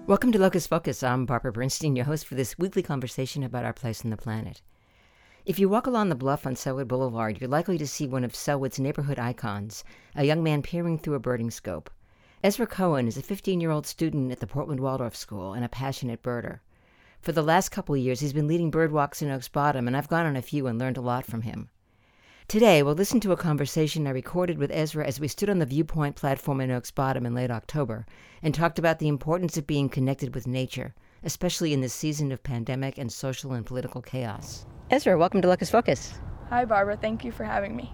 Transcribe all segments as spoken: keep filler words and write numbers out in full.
Welcome to Locus Focus. I'm Barbara Bernstein, your host for this weekly conversation about our place on the planet. If you walk along the bluff on Sellwood Boulevard, you're likely to see one of Sellwood's neighborhood icons, a young man peering through a birding scope. Ezra Cohen is a fifteen-year-old student at the Portland Waldorf School and a passionate birder. For the last couple of years, he's been leading bird walks in Oaks Bottom, and I've gone on a few and learned a lot from him. Today, we'll listen to a conversation I recorded with Ezra as we stood on the Viewpoint platform in Oaks Bottom in late October and talked about the importance of being connected with nature, especially in this season of pandemic and social and political chaos. Ezra, welcome to Locus Focus. Hi, Barbara. Thank you for having me.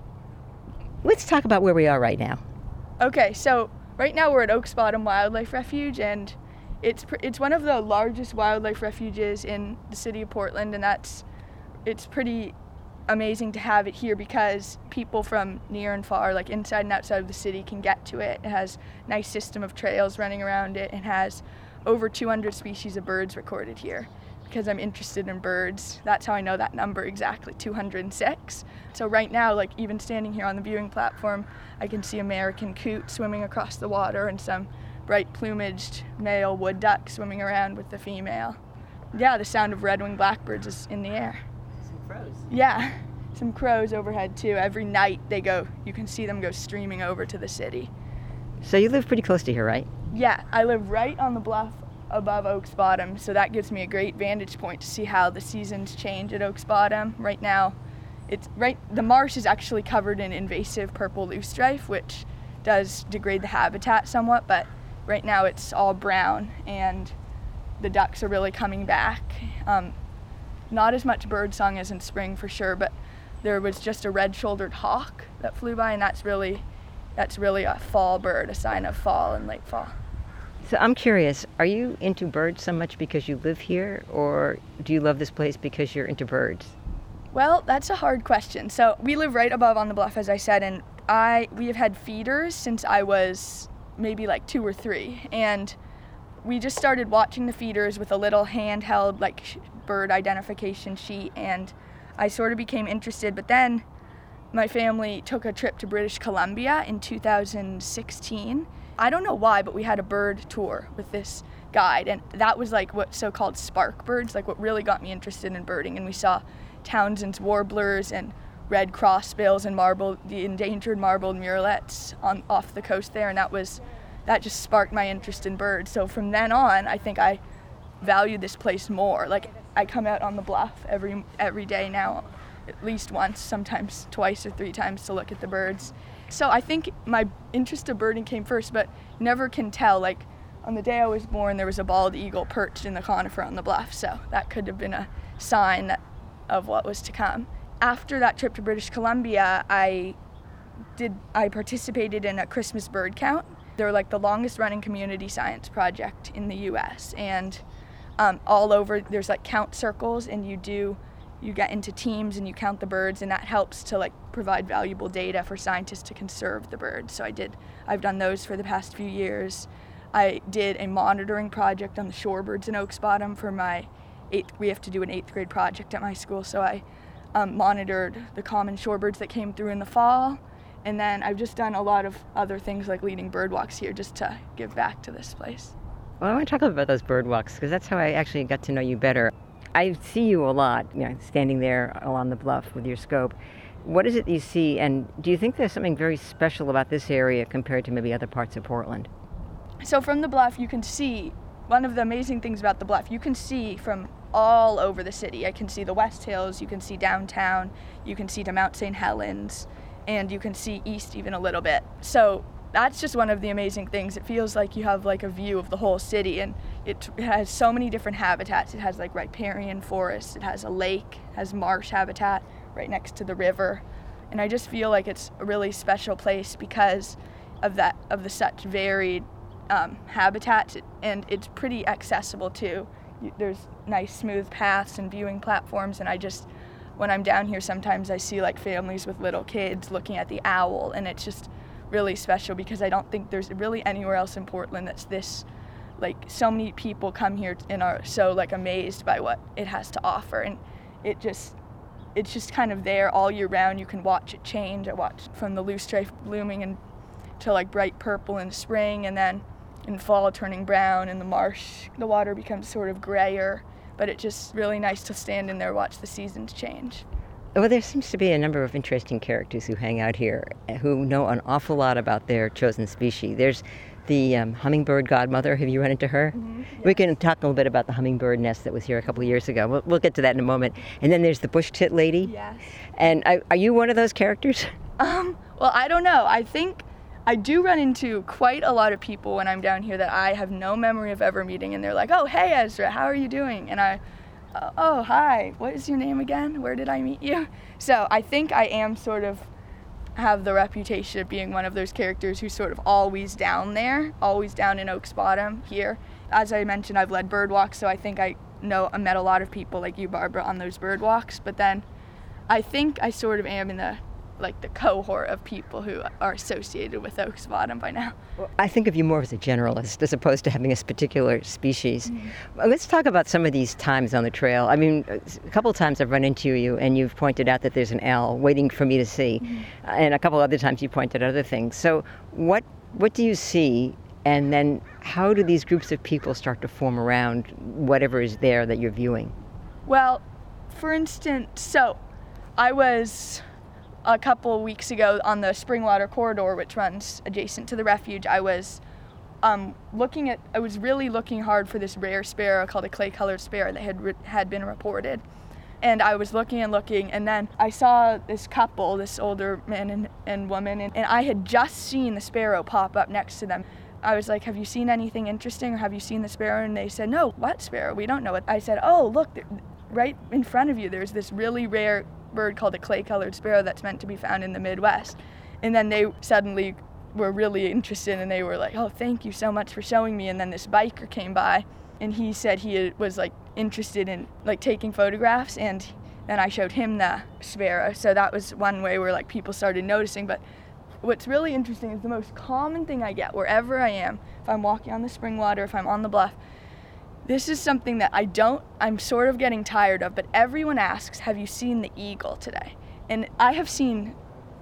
Let's talk about where we are right now. Okay, so right now we're at Oaks Bottom Wildlife Refuge, and it's pr- it's one of the largest wildlife refuges in the city of Portland, and that's it's pretty amazing to have it here because people from near and far, like inside and outside of the city, can get to it. It has a nice system of trails running around it and has over two hundred species of birds recorded here. Because I'm interested in birds, that's how I know that number exactly, two hundred six. So right now, like even standing here on the viewing platform, I can see American coot swimming across the water and some bright plumaged male wood duck swimming around with the female. Yeah, the sound of red-winged blackbirds is in the air. Crows. Yeah, some crows overhead too. Every night they go, you can see them go streaming over to the city. So you live pretty close to here, right? Yeah, I live right on the bluff above Oaks Bottom, so that gives me a great vantage point to see how the seasons change at Oaks Bottom. Right now, it's right. The marsh is actually covered in invasive purple loosestrife, which does degrade the habitat somewhat, but right now it's all brown and the ducks are really coming back. Um, Not as much birdsong as in spring for sure, but there was just a red-shouldered hawk that flew by, and that's really, that's really a fall bird, a sign of fall and late fall. So I'm curious, are you into birds so much because you live here, or do you love this place because you're into birds? Well, that's a hard question. So we live right above on the bluff, as I said, and I we have had feeders since I was maybe like two or three, and we just started watching the feeders with a little handheld like bird identification sheet, and I sort of became interested. But then my family took a trip to British Columbia in two thousand sixteen. I don't know why, but we had a bird tour with this guide, and that was like what so-called spark birds, like what really got me interested in birding. And we saw Townsend's warblers and red crossbills and marble, the endangered marbled murrelets on off the coast there, and that was that just sparked my interest in birds. So from then on, I think I value this place more. Like I come out on the bluff every every day now, at least once, sometimes twice or three times to look at the birds. So I think my interest of birding came first, but never can tell. Like on the day I was born, there was a bald eagle perched in the conifer on the bluff, so that could have been a sign that, of what was to come. After that trip to British Columbia, I did I participated in a Christmas bird count. They're like the longest running community science project in the U S, and um, all over there's like count circles, and you do you get into teams and you count the birds, and that helps to like provide valuable data for scientists to conserve the birds. So I did I've done those for the past few years. I did a monitoring project on the shorebirds in Oaks Bottom for my eighth we have to do an eighth grade project at my school, so I um, monitored the common shorebirds that came through in the fall. And then I've just done a lot of other things like leading bird walks here just to give back to this place. Well, I want to talk about those bird walks because that's how I actually got to know you better. I see you a lot, you know, standing there along the bluff with your scope. What is it you see, and do you think there's something very special about this area compared to maybe other parts of Portland? So from the bluff, you can see, one of the amazing things about the bluff, you can see from all over the city. I can see the West Hills, you can see downtown, you can see to Mount Saint Helens, and you can see east even a little bit. So that's just one of the amazing things. It feels like you have like a view of the whole city, and it, it has so many different habitats. It has like riparian forest, it has a lake, it has marsh habitat right next to the river. And I just feel like it's a really special place because of that, of the such varied um, habitats, and it's pretty accessible too. There's nice smooth paths and viewing platforms, and I just, when I'm down here, sometimes I see like families with little kids looking at the owl, and it's just really special because I don't think there's really anywhere else in Portland that's this, like so many people come here and are so like amazed by what it has to offer, and it just, it's just kind of there all year round. You can watch it change. I watched from the loosestrife blooming and to like bright purple in spring, and then in fall turning brown, in the marsh the water becomes sort of grayer, but it's just really nice to stand in there, watch the seasons change. Well, there seems to be a number of interesting characters who hang out here who know an awful lot about their chosen species. There's the um, hummingbird godmother. Have you run into her? Mm-hmm, yes. We can talk a little bit about the hummingbird nest that was here a couple of years ago. We'll, we'll get to that in a moment. And then there's the bush tit lady. Yes. And I, are you one of those characters? Um, well, I don't know. I think I do run into quite a lot of people when I'm down here that I have no memory of ever meeting, and they're like, "Oh, hey Ezra, how are you doing?" And I, uh, "Oh, hi, what is your name again? Where did I meet you?" So I think I am sort of have the reputation of being one of those characters who's sort of always down there, always down in Oaks Bottom here. As I mentioned, I've led bird walks, so I think I know I met a lot of people like you, Barbara, on those bird walks. But then I think I sort of am in the like the cohort of people who are associated with Oaks Bottom by now. Well, I think of you more as a generalist as opposed to having a particular species. Mm-hmm. Well, let's talk about some of these times on the trail. I mean, a couple of times I've run into you and you've pointed out that there's an owl waiting for me to see. Mm-hmm. And a couple other times you pointed out other things. So what what do you see, and then how do these groups of people start to form around whatever is there that you're viewing? Well, for instance, so I was a couple weeks ago on the Springwater Corridor, which runs adjacent to the refuge. I was um, looking at, I was really looking hard for this rare sparrow called a clay-colored sparrow that had re- had been reported. And I was looking and looking, and then I saw this couple, this older man and, and woman, and, and I had just seen the sparrow pop up next to them. I was like, "Have you seen anything interesting, or have you seen the sparrow?" And they said, "No, what sparrow? We don't know it." I said, "Oh, look, right in front of you, there's this really rare bird called a clay-colored sparrow that's meant to be found in the Midwest." And then they suddenly were really interested, and they were like, "Oh, thank you so much for showing me." And then this biker came by, and he said he was like interested in like taking photographs, and then I showed him the sparrow. So that was one way where like people started noticing. But what's really interesting is the most common thing I get wherever I am, if I'm walking on the Springwater, if I'm on the bluff, this is something that I don't, I'm sort of getting tired of, but everyone asks, "Have you seen the eagle today?" And I have seen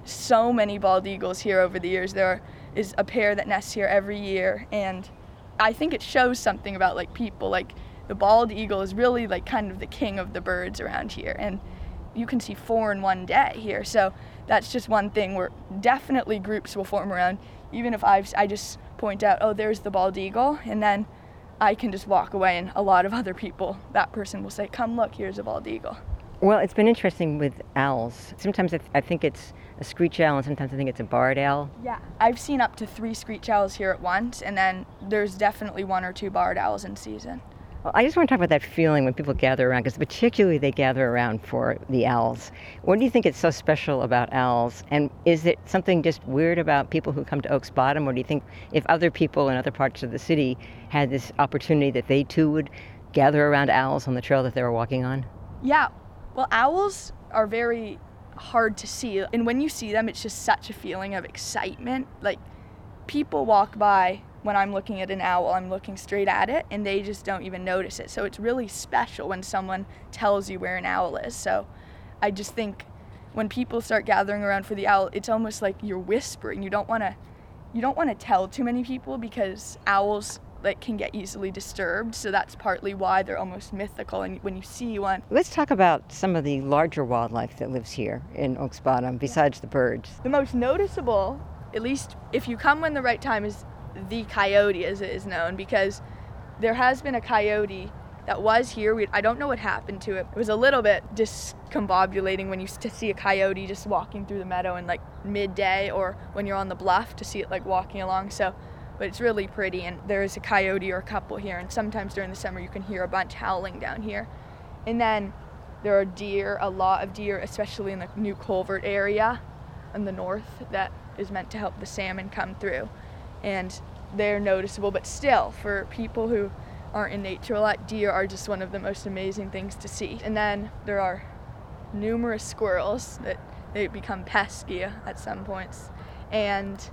so many bald eagles here over the years. There is a pair that nests here every year, and I think it shows something about like people, like the bald eagle is really like kind of the king of the birds around here, and you can see four in one day here. So that's just one thing where definitely groups will form around, even if I've, I just point out, "Oh, there's the bald eagle," and then I can just walk away, and a lot of other people, that person will say, "Come look, here's a bald eagle." Well, it's been interesting with owls. Sometimes I, th- I think it's a screech owl, and sometimes I think it's a barred owl. Yeah, I've seen up to three screech owls here at once, and then there's definitely one or two barred owls in season. Well, I just want to talk about that feeling when people gather around, because particularly they gather around for the owls. What do you think is so special about owls? And is it something just weird about people who come to Oaks Bottom, or do you think if other people in other parts of the city had this opportunity that they too would gather around owls on the trail that they were walking on? Yeah, well, owls are very hard to see, and when you see them, it's just such a feeling of excitement. Like, people walk by. When I'm looking at an owl, I'm looking straight at it, and they just don't even notice it. So it's really special when someone tells you where an owl is. So I just think when people start gathering around for the owl, it's almost like you're whispering. You don't want to, you don't want to tell too many people, because owls like can get easily disturbed. So that's partly why they're almost mythical. And when you see one, let's talk about some of the larger wildlife that lives here in Oaks Bottom besides the birds. The most noticeable, at least if you come when the right time, is the coyote, as it is known, because there has been a coyote that was here. We, I don't know what happened to it. It was a little bit discombobulating when you to see a coyote just walking through the meadow in like midday, or when you're on the bluff to see it like walking along. So, but it's really pretty, and there is a coyote or a couple here, and sometimes during the summer you can hear a bunch howling down here. And then there are deer, a lot of deer, especially in the New Culvert area in the north, that is meant to help the salmon come through. And they're noticeable, but still, for people who aren't in nature a lot, deer are just one of the most amazing things to see. And then there are numerous squirrels that they become pesky at some points. And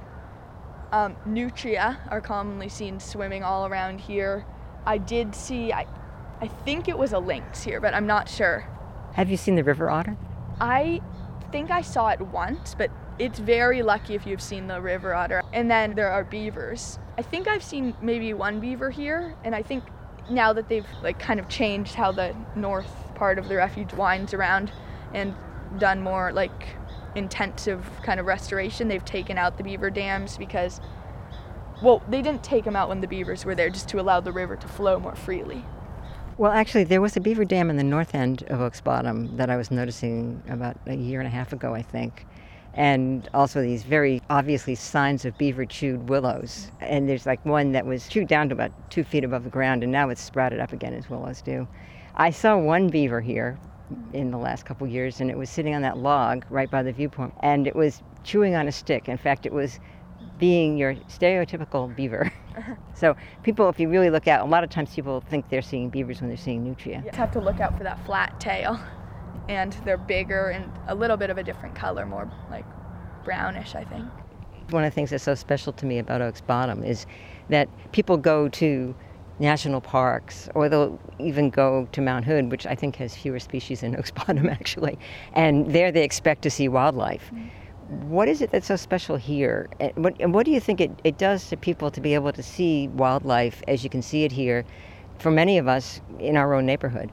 um, nutria are commonly seen swimming all around here. I did see, I, I think it was a lynx here, but I'm not sure. Have you seen the river otter? I think I saw it once, but it's very lucky if you've seen the river otter. And then there are beavers I think I've seen maybe one beaver here, and I think now that they've like kind of changed how the north part of the refuge winds around and done more like intensive kind of restoration, they've taken out the beaver dams because, well, they didn't take them out when the beavers were there, just to allow the river to flow more freely. Well, actually, there was a beaver dam in the north end of Oaks Bottom that I was noticing about a year and a half ago, I think. And also these very obviously signs of beaver-chewed willows. And there's like one that was chewed down to about two feet above the ground, and now it's sprouted up again, as willows do. I saw one beaver here in the last couple of years, and it was sitting on that log right by the viewpoint, and it was chewing on a stick. In fact, it was being your stereotypical beaver. So people, if you really look out, a lot of times people think they're seeing beavers when they're seeing nutria. You have to look out for that flat tail, and they're bigger and a little bit of a different color, more like brownish, I think. One of the things that's so special to me about Oaks Bottom is that people go to national parks, or they'll even go to Mount Hood, which I think has fewer species in Oaks Bottom actually, and there they expect to see wildlife. Mm-hmm. What is it that's so special here? And what, and what do you think it, it does to people to be able to see wildlife as you can see it here, for many of us, in our own neighborhood?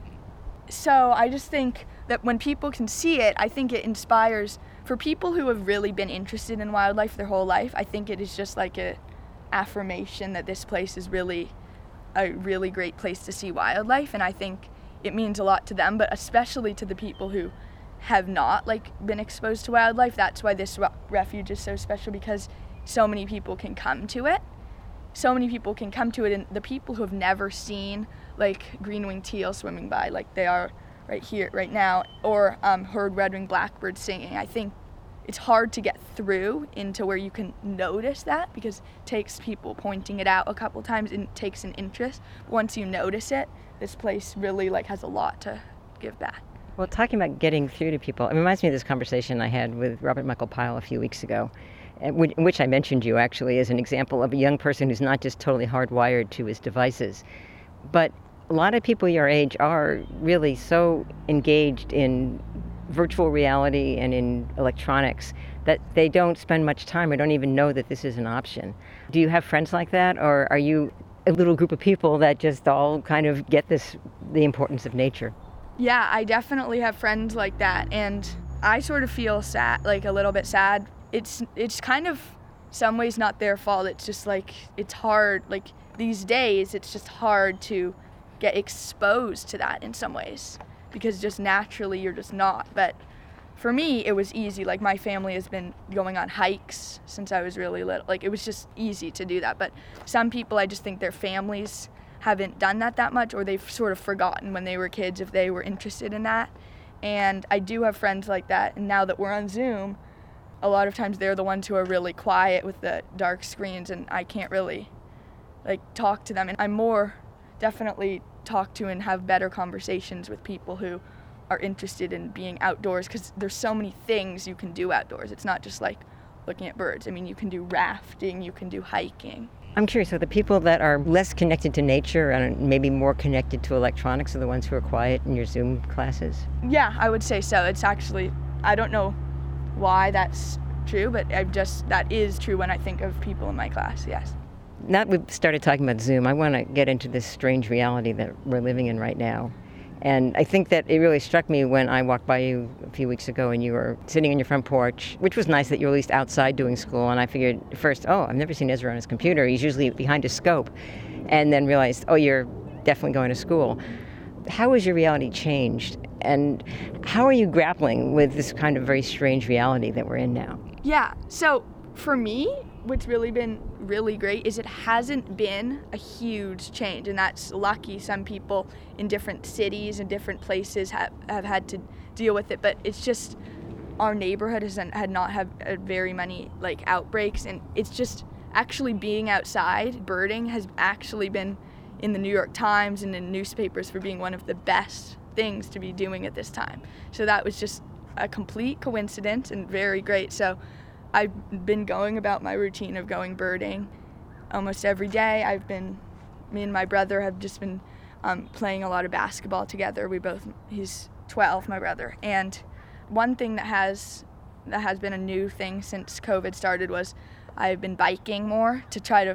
So I just think that when people can see it, I think it inspires, for people who have really been interested in wildlife their whole life, I think it is just like a affirmation that this place is really a really great place to see wildlife, and I think it means a lot to them, but especially to the people who have not like been exposed to wildlife. That's why this re- refuge is so special, because so many people can come to it. So many people can come to it, and the people who have never seen like green-winged teal swimming by like they are right here, right now, or um, heard red-winged blackbirds singing, I think it's hard to get through into where you can notice that, because it takes people pointing it out a couple times and it takes an interest. But once you notice it, this place really like has a lot to give back. Well, talking about getting through to people, it reminds me of this conversation I had with Robert Michael Pyle a few weeks ago, in which I mentioned you actually as an example of a young person who's not just totally hardwired to his devices, but a lot of people your age are really so engaged in virtual reality and in electronics that they don't spend much time or don't even know that this is an option. Do you have friends like that, or are you a little group of people that just all kind of get this, the importance of nature? Yeah, I definitely have friends like that, and I sort of feel sad, like a little bit sad. It's it's kind of some ways not their fault. It's just like it's hard, like these days it's just hard to get exposed to that in some ways, because just naturally you're just not. But for me, it was easy. Like my family has been going on hikes since I was really little. Like it was just easy to do that. But some people, I just think their families haven't done that that much, or they've sort of forgotten when they were kids if they were interested in that. And I do have friends like that, and now that we're on Zoom, a lot of times they're the ones who are really quiet with the dark screens, and I can't really like talk to them. And I'm more definitely talk to and have better conversations with people who are interested in being outdoors, because there's so many things you can do outdoors. It's not just like looking at birds. I mean, you can do rafting, you can do hiking. I'm curious, so the people that are less connected to nature and maybe more connected to electronics are the ones who are quiet in your Zoom classes? Yeah, I would say so. It's actually, I don't know why that's true, but I just, that is true when I think of people in my class, yes. Now that we've started talking about Zoom, I want to get into this strange reality that we're living in right now. And I think that it really struck me when I walked by you a few weeks ago and you were sitting on your front porch, which was nice that you were at least outside doing school. And I figured first, oh, I've never seen Ezra on his computer. He's usually behind his scope. And then realized, oh, you're definitely going to school. How has your reality changed? And how are you grappling with this kind of very strange reality that we're in now? Yeah, so for me, what's really been really great is it hasn't been a huge change, and that's lucky. Some people in different cities and different places have, have had to deal with it, but it's just our neighborhood has had not had very many like outbreaks, and it's just actually being outside birding has actually been in the New York Times and in newspapers for being one of the best things to be doing at this time. So that was just a complete coincidence and very great. So I've been going about my routine of going birding almost every day. I've been, me and my brother have just been um, playing a lot of basketball together. We both, he's twelve, my brother. And one thing that has, that has been a new thing since COVID started was I've been biking more to try to,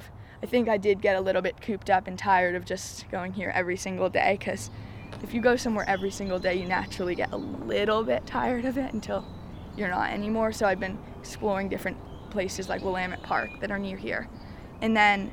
I think I did get a little bit cooped up and tired of just going here every single day, because if you go somewhere every single day, you naturally get a little bit tired of it until you're not anymore. So I've been exploring different places like Willamette Park that are near here. And then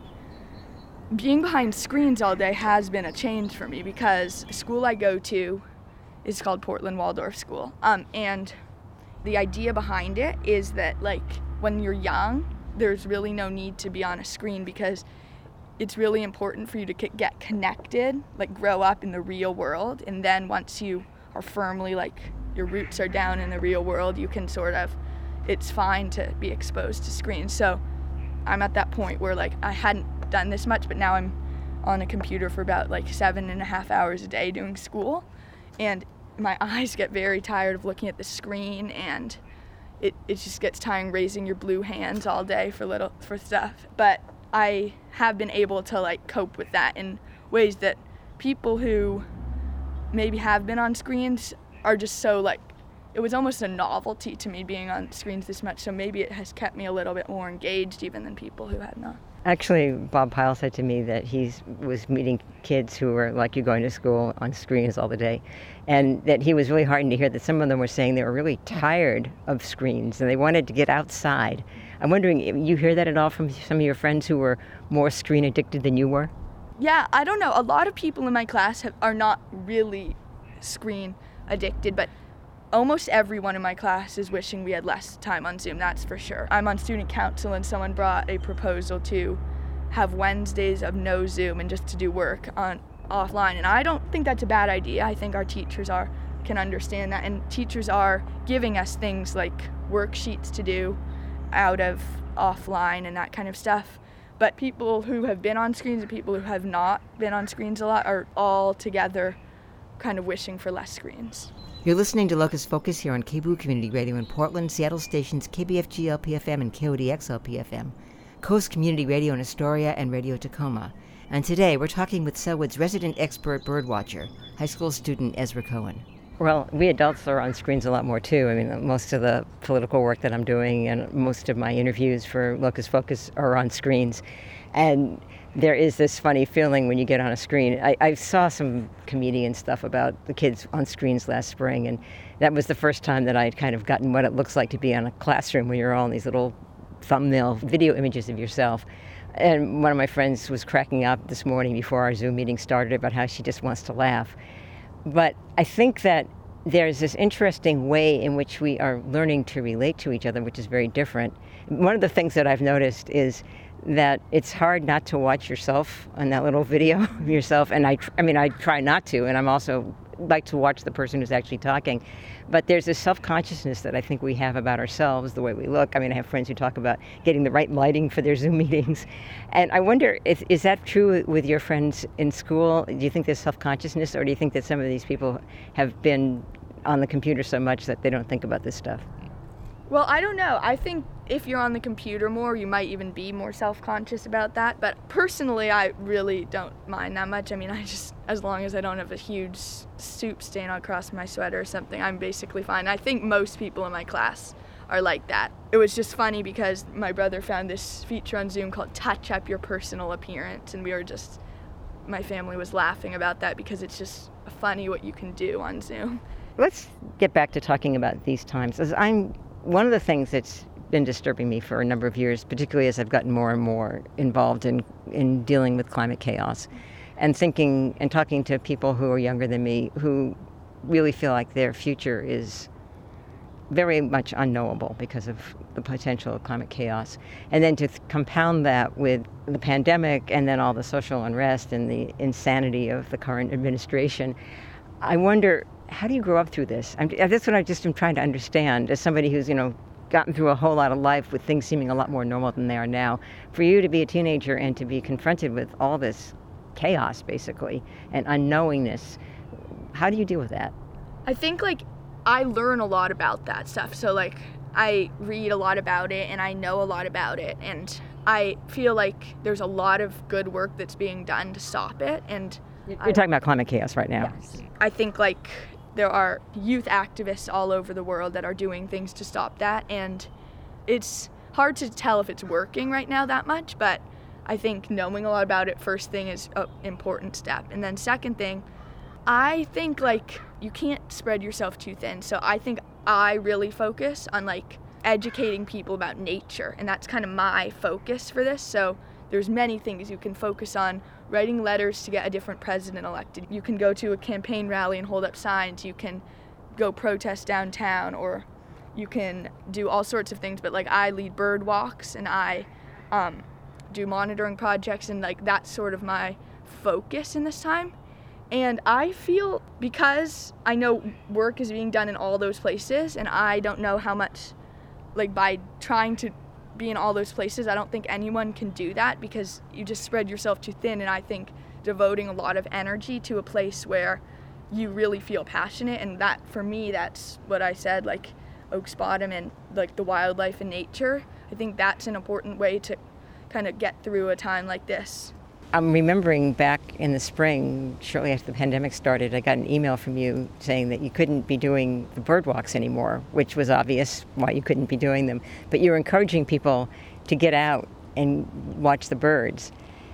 being behind screens all day has been a change for me, because the school I go to is called Portland Waldorf School. Um, and the idea behind it is that, like, when you're young, there's really no need to be on a screen, because it's really important for you to get connected, like grow up in the real world. And then once you are firmly, like, your roots are down in the real world, you can sort of, it's fine to be exposed to screens. So I'm at that point where, like, I hadn't done this much, but now I'm on a computer for about like seven and a half hours a day doing school, and my eyes get very tired of looking at the screen, and it, it just gets tiring raising your blue hands all day for little for stuff. But I have been able to, like, cope with that in ways that people who maybe have been on screens are just so, like, it was almost a novelty to me being on screens this much, so maybe it has kept me a little bit more engaged even than people who had not. Actually, Bob Pyle said to me that he was meeting kids who were like you, going to school on screens all the day, and that he was really heartened to hear that some of them were saying they were really tired of screens and they wanted to get outside. I'm wondering, you hear that at all from some of your friends who were more screen addicted than you were? Yeah, I don't know. A lot of people in my class have, are not really screen addicted, but almost everyone in my class is wishing we had less time on Zoom, that's for sure. I'm on student council, and someone brought a proposal to have Wednesdays of no Zoom and just to do work on offline, and I don't think that's a bad idea. I think our teachers are can understand that, and teachers are giving us things like worksheets to do out of offline and that kind of stuff. But people who have been on screens and people who have not been on screens a lot are all together kind of wishing for less screens. You're listening to Locus Focus here on K B O O Community Radio in Portland, Seattle stations K B F G L P F M and K O D X L P F M, Coast Community Radio in Astoria, and Radio Tacoma. And today we're talking with Sellwood's resident expert birdwatcher, high school student Ezra Cohen. Well, we adults are on screens a lot more too. I mean, most of the political work that I'm doing and most of my interviews for Locus Focus are on screens. And there is this funny feeling when you get on a screen. I, I saw some comedian stuff about the kids on screens last spring, and that was the first time that I'd kind of gotten what it looks like to be on a classroom when you're all in these little thumbnail video images of yourself. And one of my friends was cracking up this morning before our Zoom meeting started about how she just wants to laugh. But I think that there's this interesting way in which we are learning to relate to each other, which is very different. One of the things that I've noticed is that it's hard not to watch yourself on that little video of yourself. And I, tr- I mean, I try not to, and I'm also like to watch the person who's actually talking. But there's this self-consciousness that I think we have about ourselves, the way we look. I mean, I have friends who talk about getting the right lighting for their Zoom meetings. And I wonder, if, is that true with your friends in school? Do you think there's self-consciousness, or do you think that some of these people have been on the computer so much that they don't think about this stuff? Well, I don't know. I think if you're on the computer more, you might even be more self-conscious about that. But personally, I really don't mind that much. I mean, I just, as long as I don't have a huge soup stain across my sweater or something, I'm basically fine. I think most people in my class are like that. It was just funny because my brother found this feature on Zoom called Touch Up Your Personal Appearance, and we were just, my family was laughing about that because it's just funny what you can do on Zoom. Let's get back to talking about these times. As I'm One of the things that's been disturbing me for a number of years, particularly as I've gotten more and more involved in, in dealing with climate chaos and thinking and talking to people who are younger than me who really feel like their future is very much unknowable because of the potential of climate chaos. And then to th- compound that with the pandemic and then all the social unrest and the insanity of the current administration, I wonder, how do you grow up through this? I'm, that's what I just am trying to understand as somebody who's, you know, gotten through a whole lot of life with things seeming a lot more normal than they are now. For you to be a teenager and to be confronted with all this chaos, basically, and unknowingness, how do you deal with that? I think, like, I learn a lot about that stuff. So, like, I read a lot about it and I know a lot about it. And I feel like there's a lot of good work that's being done to stop it. And You're I, talking about climate chaos right now. Yes. I think, like, there are youth activists all over the world that are doing things to stop that, and it's hard to tell if it's working right now that much, but I think knowing a lot about it, first thing, is an important step. And then second thing, I think like you can't spread yourself too thin. So I think I really focus on like educating people about nature, and that's kind of my focus for this. So there's many things you can focus on: writing letters to get a different president elected. You can go to a campaign rally and hold up signs. You can go protest downtown, or you can do all sorts of things. But like I lead bird walks, and I um, do monitoring projects, and like that's sort of my focus in this time. And I feel, because I know work is being done in all those places, and I don't know how much, like by trying to be in all those places, I don't think anyone can do that, because you just spread yourself too thin. And I think devoting a lot of energy to a place where you really feel passionate, and that for me, that's what I said, like Oaks Bottom and like the wildlife and nature. I think that's an important way to kind of get through a time like this. I'm remembering back in the spring, shortly after the pandemic started, I got an email from you saying that you couldn't be doing the bird walks anymore, which was obvious why you couldn't be doing them. But you were encouraging people to get out and watch the birds.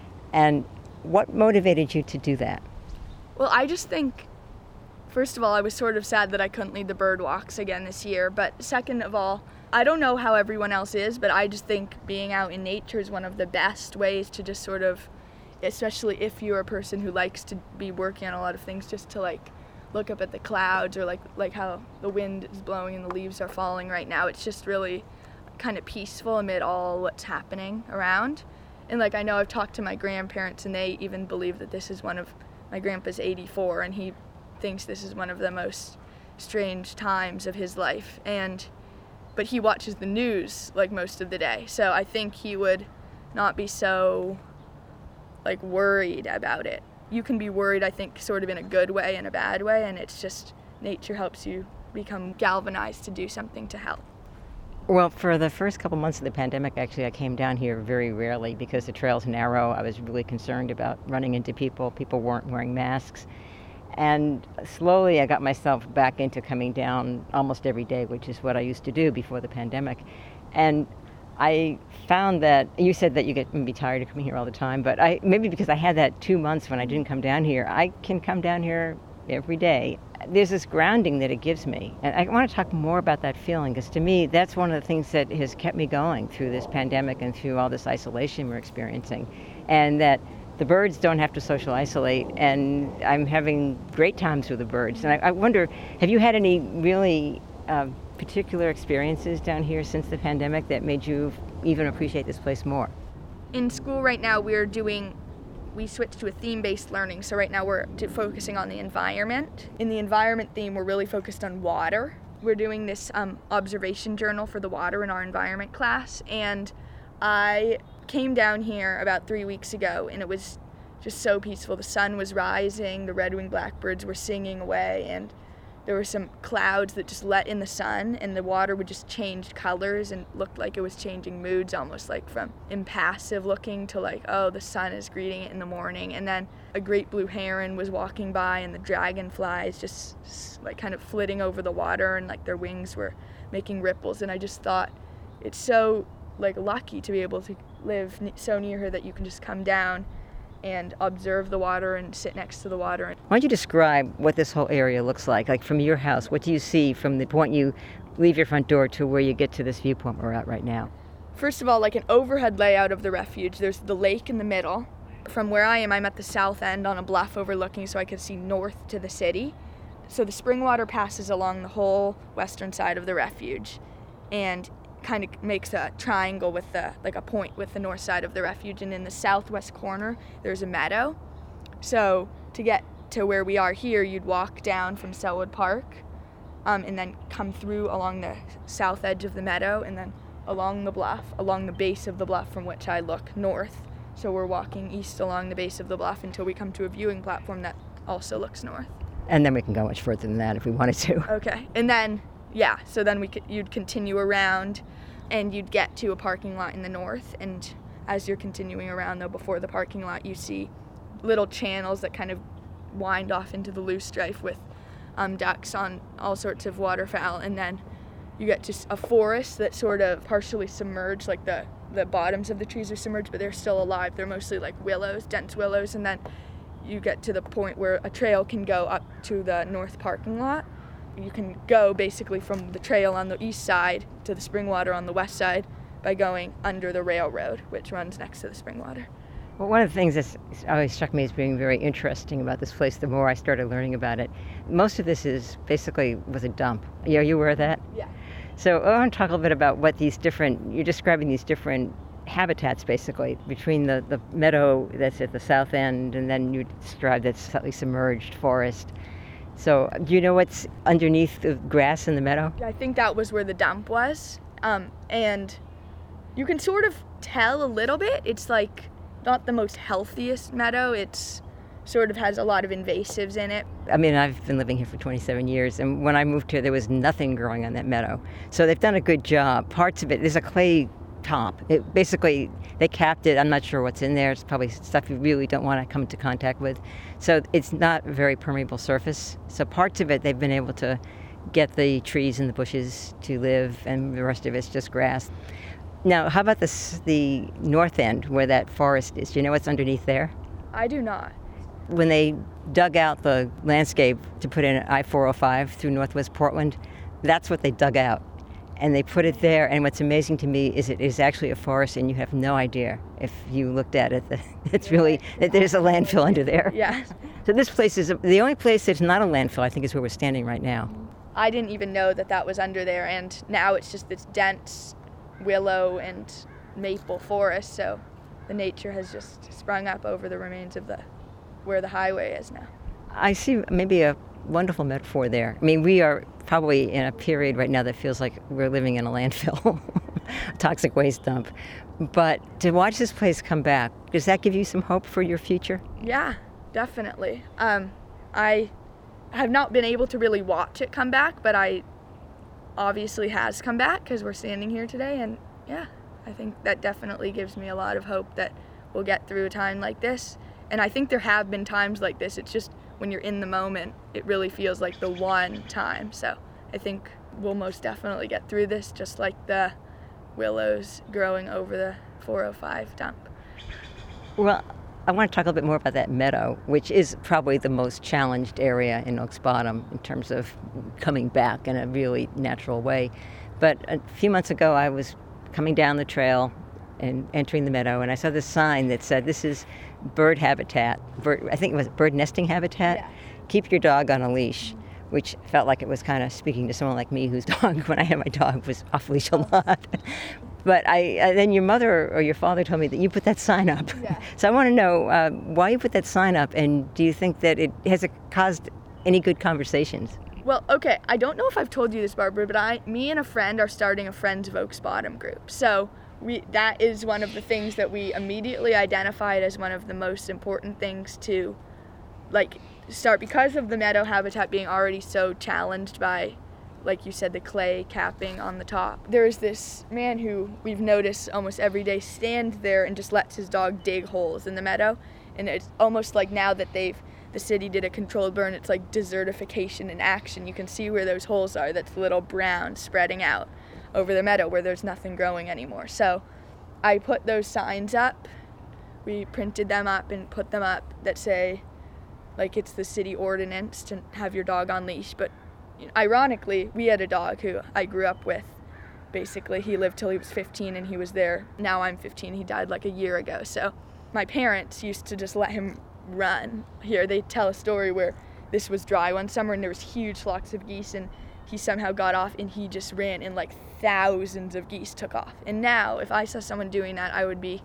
And what motivated you to do that? Well, I just think, first of all, I was sort of sad that I couldn't lead the bird walks again this year. But second of all, I don't know how everyone else is, but I just think being out in nature is one of the best ways to just sort of, especially if you're a person who likes to be working on a lot of things, just to like look up at the clouds, or like like how the wind is blowing and the leaves are falling right now. It's just really kind of peaceful amid all what's happening around. And like I know I've talked to my grandparents, and they even believe that this is one of, my grandpa's eighty-four, and he thinks this is one of the most strange times of his life. And but he watches the news like most of the day, so I think he would not be so like worried about it. You can be worried, I think, sort of in a good way and a bad way, and it's just nature helps you become galvanized to do something to help. Well, for the first couple months of the pandemic, actually, I came down here very rarely because the trail's narrow. I was really concerned about running into people. People weren't wearing masks. And slowly I got myself back into coming down almost every day, which is what I used to do before the pandemic. And I found that, you said that you get maybe tired of coming here all the time, but I maybe because I had that two months when I didn't come down here, I can come down here every day. There's this grounding that it gives me. And I want to talk more about that feeling, because to me, that's one of the things that has kept me going through this pandemic and through all this isolation we're experiencing. And that the birds don't have to social isolate, and I'm having great times with the birds. And I, I wonder, have you had any really uh, particular experiences down here since the pandemic that made you even appreciate this place more? In school right now, we're doing, we switched to a theme-based learning. So right now we're to focusing on the environment. In the environment theme, we're really focused on water. We're doing this um, observation journal for the water in our environment class. And I came down here about three weeks ago, and it was just so peaceful. The sun was rising, the red-winged blackbirds were singing away, and there were some clouds that just let in the sun, and the water would just change colors and looked like it was changing moods, almost like from impassive looking to like, oh, the sun is greeting it in the morning. And then a great blue heron was walking by, and the dragonflies just like kind of flitting over the water, and like their wings were making ripples. And I just thought it's so like lucky to be able to live so near her that you can just come down and observe the water and sit next to the water. Why don't you describe what this whole area looks like? Like from your house, what do you see from the point you leave your front door to where you get to this viewpoint we're at right now? First of all, like an overhead layout of the refuge, there's the lake in the middle. From where I am, I'm at the south end on a bluff overlooking, so I can see north to the city. So the spring water passes along the whole western side of the refuge and kind of makes a triangle with the, like a point with the north side of the refuge. And in the southwest corner, there's a meadow. So to get to where we are here, you'd walk down from Selwood Park um, and then come through along the south edge of the meadow and then along the bluff, along the base of the bluff from which I look north. So we're walking east along the base of the bluff until we come to a viewing platform that also looks north. And then we can go much further than that if we wanted to. Okay. And then, yeah, so then we could, you'd continue around and you'd get to a parking lot in the north. And as you're continuing around, though, before the parking lot, you see little channels that kind of wind off into the loosestrife with um, ducks on all sorts of waterfowl. And then you get to a forest that's sort of partially submerged, like the the bottoms of the trees are submerged, but they're still alive. They're mostly like willows, dense willows, and then you get to the point where a trail can go up to the north parking lot. You can go basically from the trail on the east side to the spring water on the west side by going under the railroad, which runs next to the spring water. Well, one of the things that's always struck me as being very interesting about this place, the more I started learning about it, most of this is basically was a dump. Yeah, you aware of that? Yeah. So I want to talk a little bit about what these different, you're describing these different habitats basically between the, the meadow that's at the south end and then you described that slightly submerged forest. So do you know what's underneath the grass in the meadow? I think that was where the dump was. Um, and you can sort of tell a little bit. It's like not the most healthiest meadow. It's sort of has a lot of invasives in it. I mean, I've been living here for twenty-seven years, and when I moved here, there was nothing growing on that meadow. So they've done a good job. Parts of it, there's a clay top. It, basically, they capped it. I'm not sure what's in there. It's probably stuff you really don't want to come into contact with. So it's not a very permeable surface. So parts of it, they've been able to get the trees and the bushes to live, and the rest of it's just grass. Now, how about this, the north end where that forest is? Do you know what's underneath there? I do not. When they dug out the landscape to put in I four oh five through Northwest Portland, that's what they dug out. And they put it there, and what's amazing to me is it is actually a forest, and you have no idea if you looked at it that it's really, that there's a landfill under there. Yeah. So this place is, a, the only place that's not a landfill, I think, is where we're standing right now. I didn't even know that that was under there, and now it's just this dense willow and maple forest, so the nature has just sprung up over the remains of the where the highway is now. I see maybe a wonderful metaphor there. I mean, we are probably in a period right now that feels like we're living in a landfill, a toxic waste dump. But to watch this place come back, does that give you some hope for your future? Yeah, definitely. Um, I have not been able to really watch it come back, but I obviously has come back because we're standing here today, and yeah, I think that definitely gives me a lot of hope that we'll get through a time like this. And I think there have been times like this. It's just when you're in the moment, it really feels like the one time. So I think we'll most definitely get through this, just like the willows growing over the four oh five dump. Well, I want to talk a little bit more about that meadow, which is probably the most challenged area in Oaks Bottom in terms of coming back in a really natural way. But a few months ago, I was coming down the trail and entering the meadow, and I saw this sign that said, this is bird habitat, bird, I think it was bird nesting habitat. Yeah. Keep your dog on a leash, which felt like it was kind of speaking to someone like me whose dog, when I had my dog, was off leash a lot. But I, uh, then your mother or your father told me that you put that sign up. Yeah. So I want to know uh, why you put that sign up, and do you think that it has it caused any good conversations? Well, okay, I don't know if I've told you this, Barbara, but I, me and a friend are starting a Friends of Oaks Bottom group. So we, that is one of the things that we immediately identified as one of the most important things to, like, start, because of the meadow habitat being already so challenged by, like you said, the clay capping on the top. There's this man who we've noticed almost every day stand there and just lets his dog dig holes in the meadow. And it's almost like now that they've, the city did a controlled burn, it's like desertification in action. You can see where those holes are. That's little brown spreading out over the meadow where there's nothing growing anymore. So I put those signs up. We printed them up and put them up that say, like, it's the city ordinance to have your dog on leash. But you know, ironically, we had a dog who I grew up with. Basically, he lived till he was fifteen, and he was there. Now I'm fifteen. He died like a year ago. So my parents used to just let him run. Here they tell a story where this was dry one summer and there was huge flocks of geese, and he somehow got off and he just ran, and like thousands of geese took off. And now if I saw someone doing that, I would be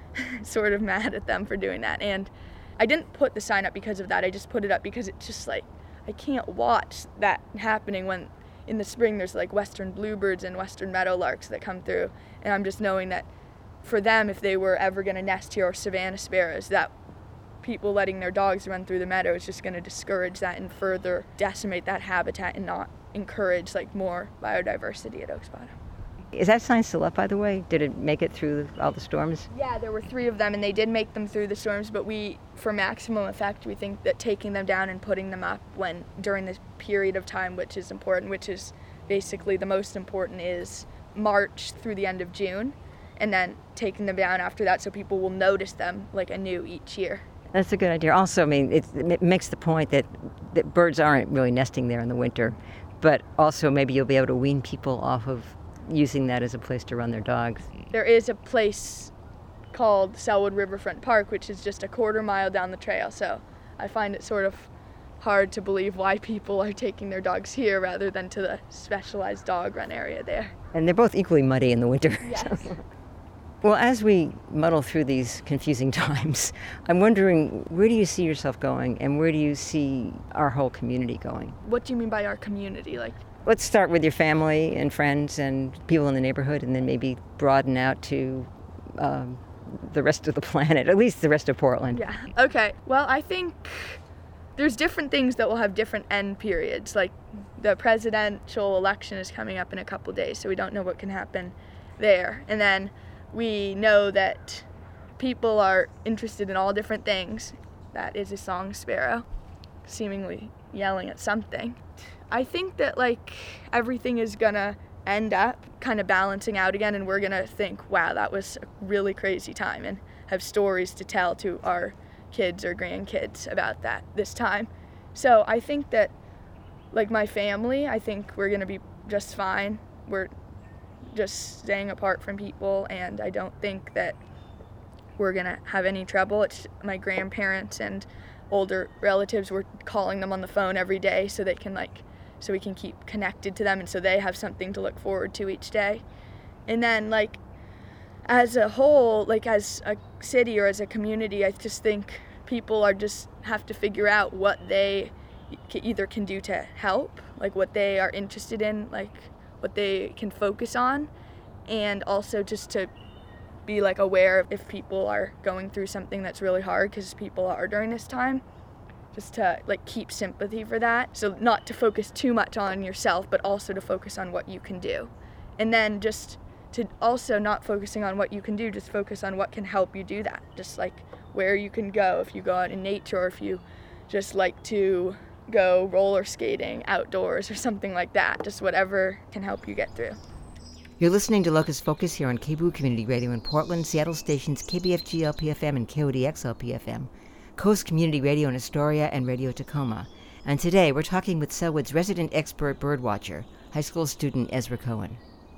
sort of mad at them for doing that. And I didn't put the sign up because of that. I just put it up because it's just like, I can't watch that happening when in the spring there's like western bluebirds and western meadowlarks that come through. And I'm just knowing that for them, if they were ever going to nest here, or savanna sparrows, that people letting their dogs run through the meadow is just going to discourage that and further decimate that habitat and not encourage like more biodiversity at Oaks Bottom. Is that sign still up, by the way? Did it make it through all the storms? Yeah, there were three of them, and they did make them through the storms, but we, for maximum effect, we think that taking them down and putting them up when during this period of time, which is important, which is basically the most important, is March through the end of June, and then taking them down after that so people will notice them like anew each year. That's a good idea. Also, I mean, it's, it makes the point that, that birds aren't really nesting there in the winter, but also maybe you'll be able to wean people off of using that as a place to run their dogs. There is a place called Selwood Riverfront Park, which is just a quarter mile down the trail, so I find it sort of hard to believe why people are taking their dogs here rather than to the specialized dog run area there. And they're both equally muddy in the winter. Yes. Well, as we muddle through these confusing times, I'm wondering, where do you see yourself going, and where do you see our whole community going? What do you mean by our community? Like, let's start with your family and friends and people in the neighborhood, and then maybe broaden out to um, the rest of the planet, at least the rest of Portland. Yeah. Okay. Well, I think there's different things that will have different end periods. Like the presidential election is coming up in a couple days, so we don't know what can happen there. And then we know that people are interested in all different things. That is a song sparrow, seemingly yelling at something. I think that like everything is gonna end up kind of balancing out again, and we're gonna think, wow, that was a really crazy time, and have stories to tell to our kids or grandkids about that this time. So I think that like my family, I think we're gonna be just fine. We're just staying apart from people, and I don't think that we're gonna have any trouble. It's my grandparents and older relatives, we're calling them on the phone every day so they can like so we can keep connected to them, and so they have something to look forward to each day. And then like as a whole, like as a city or as a community, I just think people are just have to figure out what they either can do to help, like what they are interested in, like what they can focus on, and also just to be like aware if people are going through something that's really hard, because people are during this time, just to like keep sympathy for that. So not to focus too much on yourself, but also to focus on what you can do. And then just to also not focusing on what you can do, just focus on what can help you do that. Just like where you can go, if you go out in nature, or if you just like to go roller skating outdoors or something like that, just whatever can help you get through. You're listening to Locus Focus here on K B O O Community Radio in Portland, Seattle stations K B F G L P F M and K O D X L P F M, Coast Community Radio in Astoria, and Radio Tacoma. And today we're talking with Selwood's resident expert birdwatcher, high school student Ezra Cohen.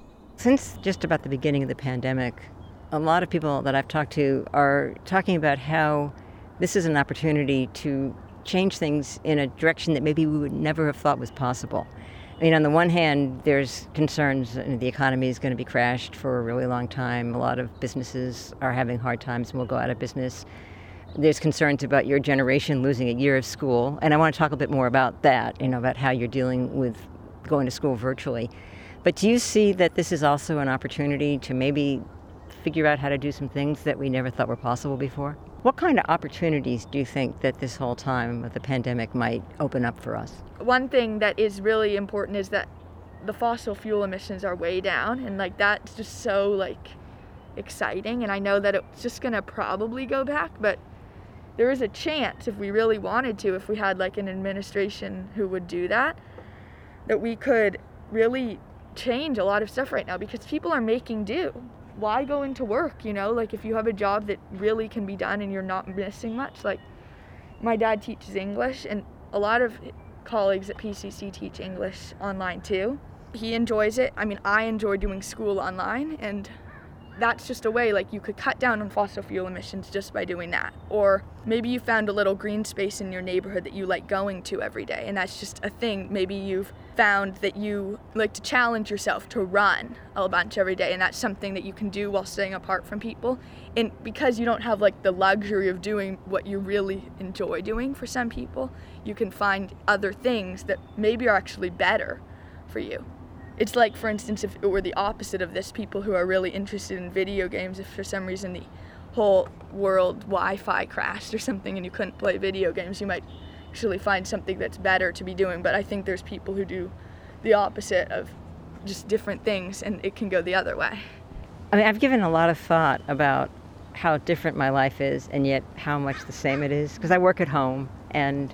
Since just about the beginning of the pandemic, a lot of people that I've talked to are talking about how this is an opportunity to change things in a direction that maybe we would never have thought was possible. I mean, on the one hand, there's concerns that the economy is going to be crashed for a really long time. A lot of businesses are having hard times and will go out of business. There's concerns about your generation losing a year of school. And I want to talk a bit more about that, you know, about how you're dealing with going to school virtually. But do you see that this is also an opportunity to maybe figure out how to do some things that we never thought were possible before? What kind of opportunities do you think that this whole time of the pandemic might open up for us? One thing that is really important is that the fossil fuel emissions are way down, and like that's just so like exciting. And I know that it's just gonna probably go back, but there is a chance, if we really wanted to, if we had like an administration who would do that, that we could really change a lot of stuff right now, because people are making do. Why go into work, you know? Like if you have a job that really can be done and you're not missing much. Like my dad teaches English, and a lot of colleagues at P C C teach English online too. He enjoys it. I mean, I enjoy doing school online, and that's just a way like you could cut down on fossil fuel emissions just by doing that. Or maybe you found a little green space in your neighborhood that you like going to every day, and that's just a thing. Maybe you've found that you like to challenge yourself to run a bunch every day, and that's something that you can do while staying apart from people. And because you don't have like the luxury of doing what you really enjoy doing, for some people, you can find other things that maybe are actually better for you. It's like, for instance, if it were the opposite of this, people who are really interested in video games, if for some reason the whole world Wi-Fi crashed or something and you couldn't play video games, you might actually find something that's better to be doing. But I think there's people who do the opposite of just different things, and it can go the other way. I mean, I've given a lot of thought about how different my life is and yet how much the same it is, because I work at home and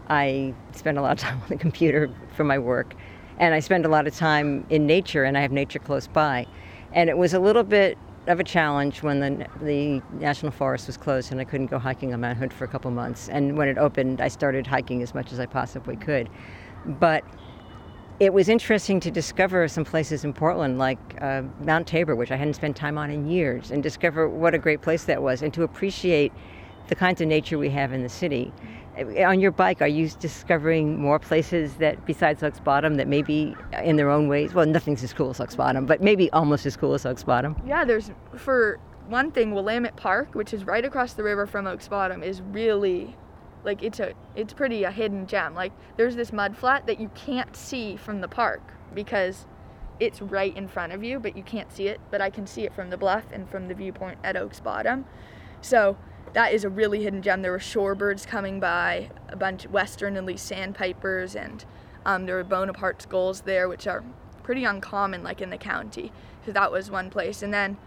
I spend a lot of time on the computer for my work. And I spend a lot of time in nature, and I have nature close by. And it was a little bit of a challenge when the the national forest was closed and I couldn't go hiking on Mount Hood for a couple months. And when it opened, I started hiking as much as I possibly could. But it was interesting to discover some places in Portland, like uh, Mount Tabor, which I hadn't spent time on in years, and discover what a great place that was, and to appreciate the kinds of nature we have in the city. On your bike, are you discovering more places that, besides Oaks Bottom, that maybe in their own ways, well, nothing's as cool as Oaks Bottom, but maybe almost as cool as Oaks Bottom? Yeah, there's, for one thing, Willamette Park, which is right across the river from Oaks Bottom, is really, like, it's a, it's pretty a hidden gem. Like, there's this mud flat that you can't see from the park because it's right in front of you, but you can't see it. But I can see it from the bluff and from the viewpoint at Oaks Bottom. So that is a really hidden gem. There were shorebirds coming by, a bunch of western and least sandpipers, and um, there were Bonaparte's gulls there, which are pretty uncommon, like in the county. So that was one place. And then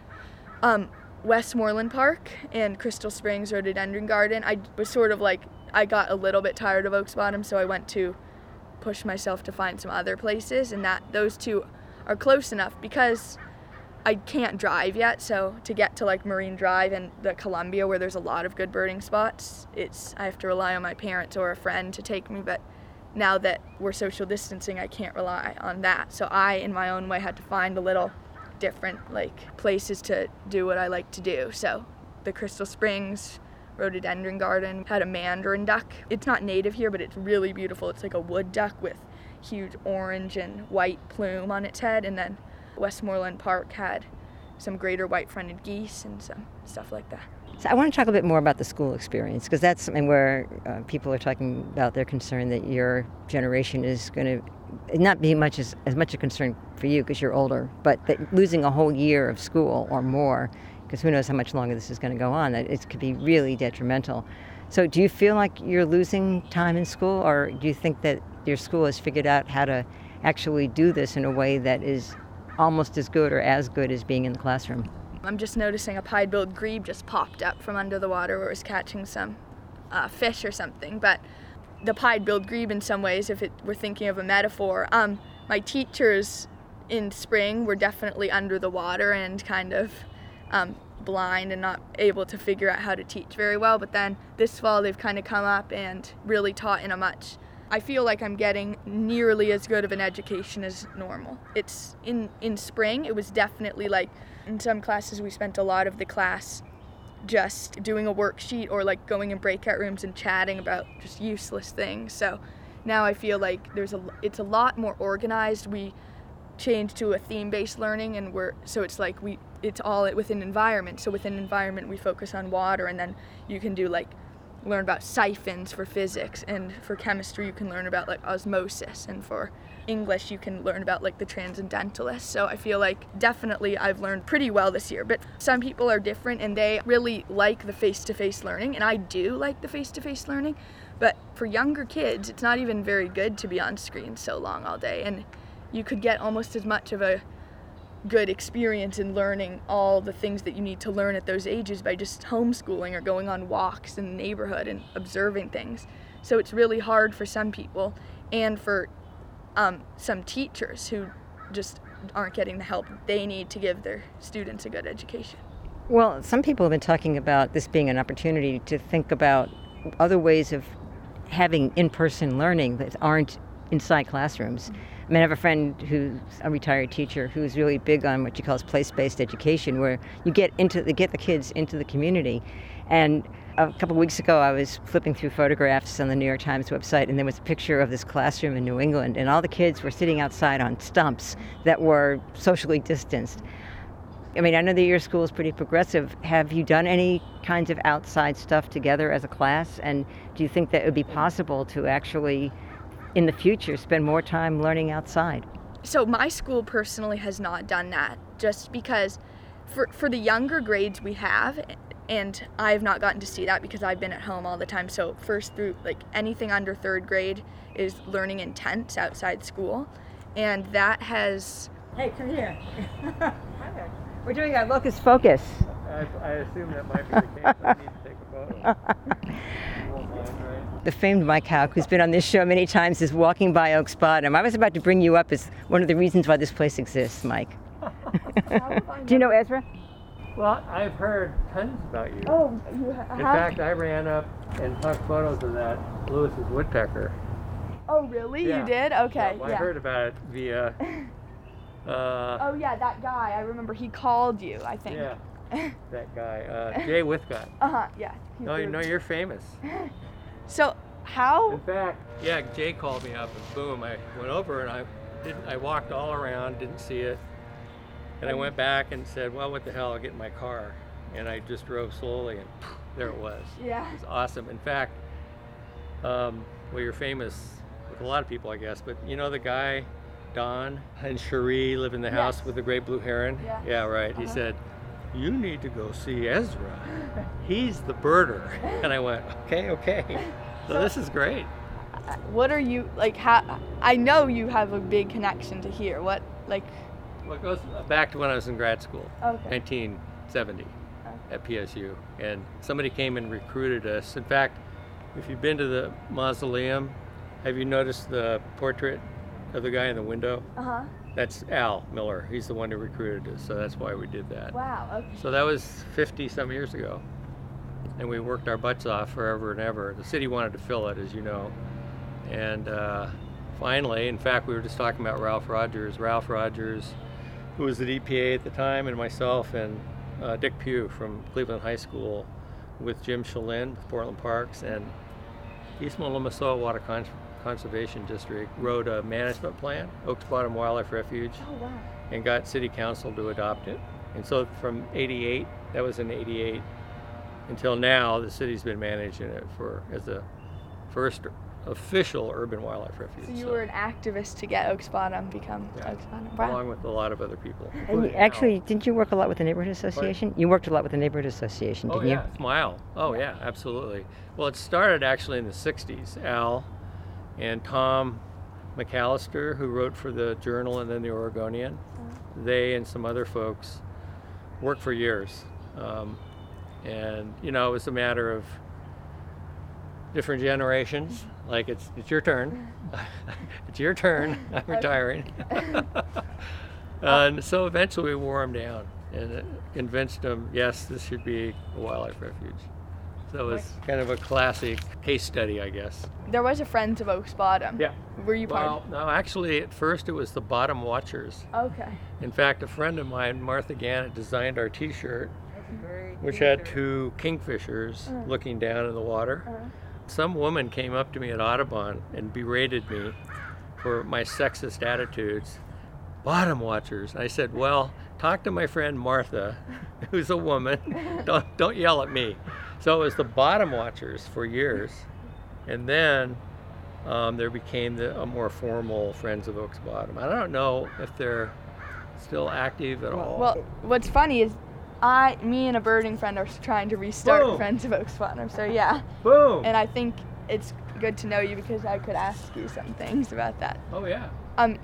um, Westmoreland Park and Crystal Springs Rhododendron Garden. I was sort of like, I got a little bit tired of Oaks Bottom, so I went to push myself to find some other places, and that those two are close enough because I can't drive yet, so to get to like Marine Drive and the Columbia, where there's a lot of good birding spots, it's I have to rely on my parents or a friend to take me. But now that we're social distancing, I can't rely on that. So I, in my own way, had to find a little different like places to do what I like to do. So the Crystal Springs Rhododendron Garden had a mandarin duck. It's not native here, but it's really beautiful. It's like a wood duck with huge orange and white plume on its head, and then Westmoreland Park had some greater white-fronted geese and some stuff like that. So I want to talk a bit more about the school experience, because that's something where uh, people are talking about their concern that your generation is going to not be much as, as much a concern for you because you're older, but that losing a whole year of school or more, because who knows how much longer this is going to go on, that it could be really detrimental. So do you feel like you're losing time in school, or do you think that your school has figured out how to actually do this in a way that is almost as good or as good as being in the classroom? I'm just noticing a pied-billed grebe just popped up from under the water where it was catching some uh, fish or something. But the pied-billed grebe, in some ways, if it, we're thinking of a metaphor, um, my teachers in spring were definitely under the water and kind of um, blind and not able to figure out how to teach very well. But then this fall they've kind of come up and really taught in a much I feel like I'm getting nearly as good of an education as normal. It's in, in spring, it was definitely like, in some classes we spent a lot of the class just doing a worksheet or like going in breakout rooms and chatting about just useless things. So now I feel like there's a, it's a lot more organized. We changed to a theme-based learning, and we're, so it's like we, it's all within environment. So within environment we focus on water, and then you can do like learn about siphons for physics, and for chemistry you can learn about like osmosis, and for English you can learn about like the transcendentalists. So I feel like definitely I've learned pretty well this year, but some people are different and they really like the face-to-face learning, and I do like the face-to-face learning, but for younger kids it's not even very good to be on screen so long all day, and you could get almost as much of a good experience in learning all the things that you need to learn at those ages by just homeschooling or going on walks in the neighborhood and observing things. So it's really hard for some people, and for um, some teachers who just aren't getting the help they need to give their students a good education. Well, some people have been talking about this being an opportunity to think about other ways of having in-person learning that aren't inside classrooms. Mm-hmm. I mean, I have a friend who's a retired teacher who's really big on what she calls place-based education, where you get into the, get the kids into the community. And a couple of weeks ago, I was flipping through photographs on the New York Times website, and there was a picture of this classroom in New England, and all the kids were sitting outside on stumps that were socially distanced. I mean, I know that your school is pretty progressive. Have you done any kinds of outside stuff together as a class? And do you think that it would be possible to actually, in the future, spend more time learning outside? So my school personally has not done that, just because for, for the younger grades we have, and I have not gotten to see that because I've been at home all the time. So first through, like, anything under third grade is learning in tents outside school. And that has... Hey, come here. We're doing our locus focus. I, I assume that might be the case. I need to take a photo. You won't mind, right? The famed Mike Houck, who's been on this show many times, is walking by Oaks Bottom. I was about to bring you up as one of the reasons why this place exists, Mike. Do you know Ezra? Well, I've heard tons about you. Oh, you ha- In have? fact, I ran up and took photos of that Lewis's woodpecker. Oh, really? Yeah. You did? Okay. Well, yeah. I heard about it via. Uh, Oh yeah, that guy. I remember he called you. I think. yeah, that guy, uh, Jay Withcott. Uh huh. Yeah. He's No, you the- know you're famous. So how? In fact, yeah, Jay called me up and boom, I went over and I didn't. I walked all around, didn't see it, and I went back and said, "Well, what the hell? I'll get in my car," and I just drove slowly and there it was. Yeah. It was awesome. In fact, um, well, you're famous with a lot of people, I guess, but you know the guy, Don and Cherie live in the house Yes. with the great blue heron? Yeah. Yeah, right. He Uh-huh. said, "You need to go see Ezra. He's the birder." And I went, okay, okay. So this is great. What are you like? How? I know you have a big connection to here. What like? Well, it goes back to when I was in grad school, Okay. nineteen seventy Okay. at P S U. And somebody came and recruited us. In fact, if you've been to the mausoleum, have you noticed the portrait of the guy in the window? Uh huh. That's Al Miller. He's the one who recruited us, so that's why we did that. Wow. Okay. So that was fifty some years ago. And we worked our butts off forever and ever. The city wanted to fill it, as you know. And uh, finally, in fact, we were just talking about Ralph Rogers. Ralph Rogers, who was at E P A at the time, and myself, and uh, Dick Pugh from Cleveland High School with Jim Shalin with Portland Parks, and East Molomosawa Water Con- Conservation District wrote a management plan, Oaks Bottom Wildlife Refuge, Oh wow. and got City Council to adopt it. And so from eighty-eight, that was in eighty-eight, until now, the city's been managing it for as the first official urban wildlife refuge. So you were an activist to get Oaks Bottom become Yeah. Oaks Bottom. Wow. Along with a lot of other people. And you, including actually, Al. didn't you work a lot with the neighborhood association? You worked a lot with the neighborhood association, Oh didn't yeah, you? Smile. Oh yeah, absolutely. Well, it started actually in the sixties. Al and Tom McAllister, who wrote for the Journal and then the Oregonian, they and some other folks worked for years. Um, and you know, it was a matter of different generations. Like it's it's your turn. It's your turn. I'm retiring. And so eventually we wore them down and it convinced them, yes, this should be a wildlife refuge. So it was kind of a classic case study, I guess. There was a Friends of Oaks Bottom. Yeah. Were you part Well, no, actually, at first it was the Bottom Watchers. of? Okay. In fact, a friend of mine, Martha Gannett, designed our T-shirt, which had two kingfishers Uh. looking down in the water. Uh. Some woman came up to me at Audubon and berated me for my sexist attitudes. Bottom watchers. I said, well, talk to my friend Martha, who's a woman. Don't don't yell at me. So it was the bottom watchers for years, and then um, there became the, a more formal Friends of Oaks Bottom. I don't know if they're still active at all. Well, what's funny is, I, me and a birding friend are trying to restart Boom. Friends of Oaks Bottom. So yeah, Boom. and I think it's good to know you because I could ask you some things about that. Oh yeah. Um,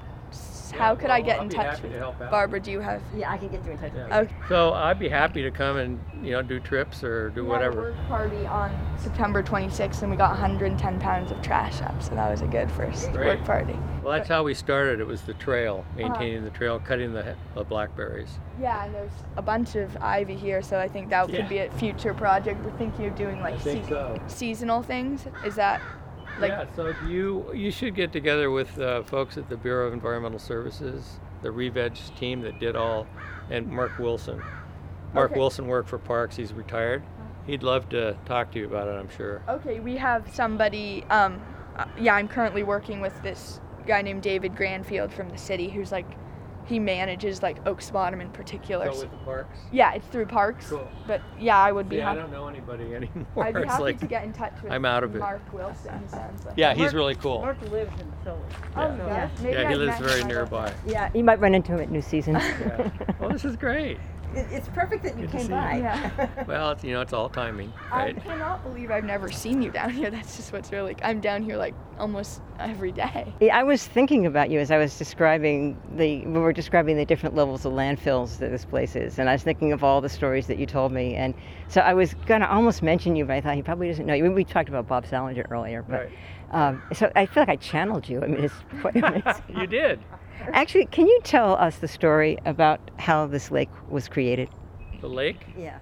s- Yeah, how could I well, get I'll in be touch happy with to help out. Barbara? Do you have? Yeah, I can get you in touch with Yeah. Okay. So I'd be happy to come and you know do trips or do We had a whatever. work party on September twenty-sixth, and we got one hundred ten pounds of trash up. So that was a good first Great. work party. Well, that's how we started. It was the trail, maintaining the trail, cutting the, he- the blackberries. Yeah, and there's a bunch of ivy here, so I think that Yeah. could be a future project. We're thinking of doing like I think sea- so. seasonal things. Is that like? yeah, so you you should get together with uh, folks at the Bureau of Environmental Services, the Re-Veg team that did all, and Mark Wilson. Mark Okay. Wilson worked for Parks. He's retired. He'd love to talk to you about it, I'm sure. Okay, we have somebody. Um, uh, yeah, I'm currently working with this guy named David Granfield from the city, who's like, he manages like Oaks Bottom in particular. So with the parks? Yeah, it's through Parks. Cool. But yeah, I would be Yeah, I happy. don't know anybody anymore. I'd be It's happy like, to get in touch with I'm out of it. Mark Wilson. He sounds like. yeah, he's really cool. Mark lives in Philly. Oh, Yeah. yeah. Maybe Yeah, he I've lives met very him, I don't know. nearby. Yeah, you might run into him at New Seasons. Yeah. Well, this is great. It- It's perfect that you Good to came see by. you. Yeah. Well, it's, you know, it's all timing, I right? cannot believe I've never seen you down here. That's just what's really. I'm down here like almost every day. Yeah, I was thinking about you as I was describing the, we were describing the different levels of landfills that this place is, and I was thinking of all the stories that you told me, and so I was gonna almost mention you, but I thought he probably doesn't know you. We, we talked about Bob Salinger earlier, but Right. um, so I feel like I channeled you. I mean, it's quite amazing. You did. Actually, can you tell us the story about how this lake was created? The The lake? Yeah.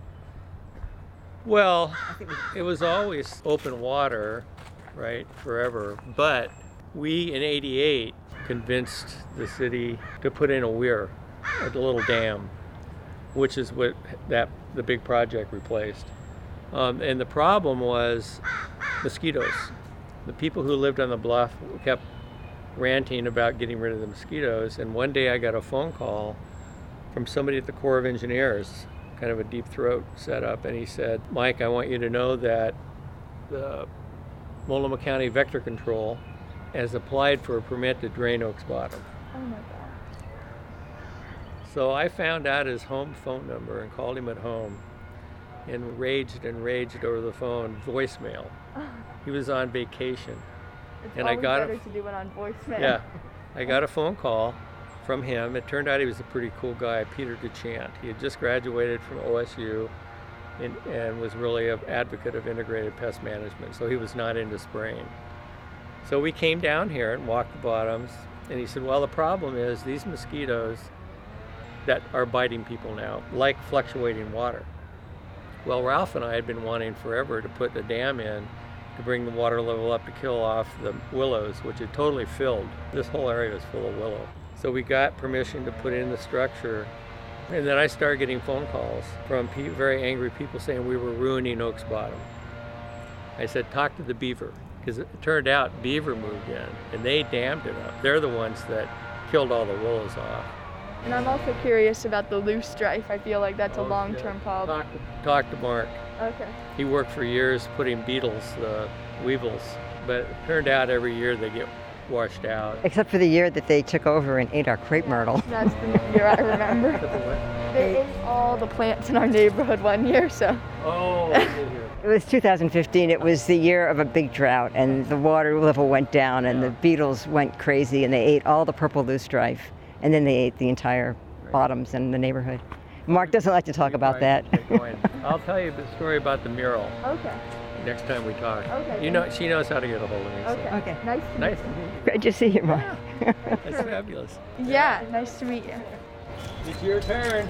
Well, I think we, it was always open water, right, forever. But we in eighty-eight convinced the city to put in a weir, a little dam, which is what that the big project replaced. Um, and the problem was mosquitoes. The people who lived on the bluff kept ranting about getting rid of the mosquitoes. And one day I got a phone call from somebody at the Corps of Engineers, kind of a deep throat setup, and he said, Mike, I want you to know that the Multnomah County Vector Control has applied for a permit to drain Oaks Bottom. Oh my God. So I found out his home phone number and called him at home and raged and raged over the phone, voicemail. He was on vacation. It's And I always got a- better to do it on voicemail. Yeah, I got a phone call from him. It turned out he was a pretty cool guy, Peter DeChant. He had just graduated from O S U and, and was really an advocate of integrated pest management, so he was not into spraying. So we came down here and walked the bottoms, and he said, well, the problem is these mosquitoes that are biting people now like fluctuating water. Well, Ralph and I had been wanting forever to put the dam in to bring the water level up to kill off the willows, which had totally filled. This whole area was full of willow. So we got permission to put in the structure. And then I started getting phone calls from pe- very angry people saying we were ruining Oaks Bottom. I said, talk to the beaver, because it turned out beaver moved in and they dammed it up. They're the ones that killed all the willows off. And I'm also curious about the loosestrife. I feel like that's Oh, a long-term yeah. problem. Talk to, talk to Mark. Okay. He worked for years putting beetles, the weevils, but it turned out every year they get washed out. except for the year that they took over and ate our crepe myrtle. That's the year I remember. They ate all the plants in our neighborhood one year, so. Oh, It was two thousand fifteen. It was the year of a big drought, and the water level went down, and the beetles went crazy, and they ate all the purple loosestrife, and then they ate the entire bottoms in the neighborhood. Mark doesn't like to talk about that. I'll tell you the story about the mural Okay. next time we talk. Okay, You know, she knows how to get a hold of me. so- Okay. Okay. Nice to Nice. meet Great to see you, Mark. That's fabulous. you. Yeah, nice to meet you. It's your turn.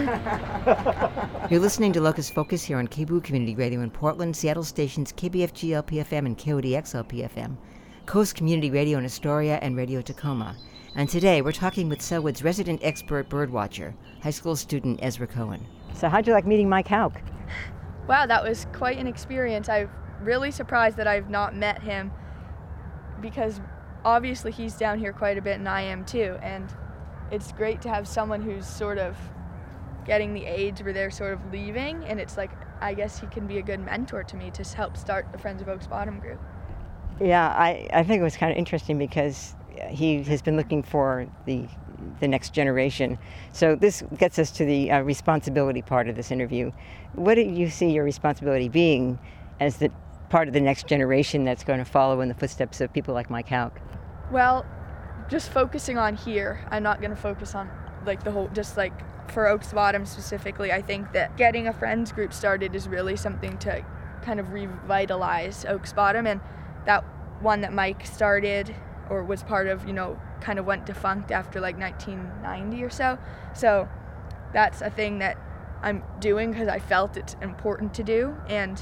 You're listening to Locust Focus here on K B O O Community Radio in Portland, Seattle stations K B F G L P F M and K O D X L P F M, Coast Community Radio in Astoria, and Radio Tacoma. And today we're talking with Sellwood's resident expert birdwatcher, high school student Ezra Cohen. So how'd you like meeting Mike Hauk? Wow, that was quite an experience. I'm really surprised that I've not met him because obviously he's down here quite a bit and I am too. And it's great to have someone who's sort of getting the age where they're sort of leaving. And it's like, I guess he can be a good mentor to me to help start the Friends of Oaks Bottom group. Yeah, I, I think it was kind of interesting because he has been looking for the the next generation. So this gets us to the uh, responsibility part of this interview. What do you see your responsibility being as the part of the next generation that's going to follow in the footsteps of people like Mike Hauk? Well, just focusing on here, I'm not going to focus on like the whole, just like for Oaks Bottom specifically. I think that getting a friends group started is really something to kind of revitalize Oaks Bottom, and that one that Mike started or was part of, you know, kind of went defunct after like nineteen ninety or so. So that's a thing that I'm doing because I felt it's important to do, and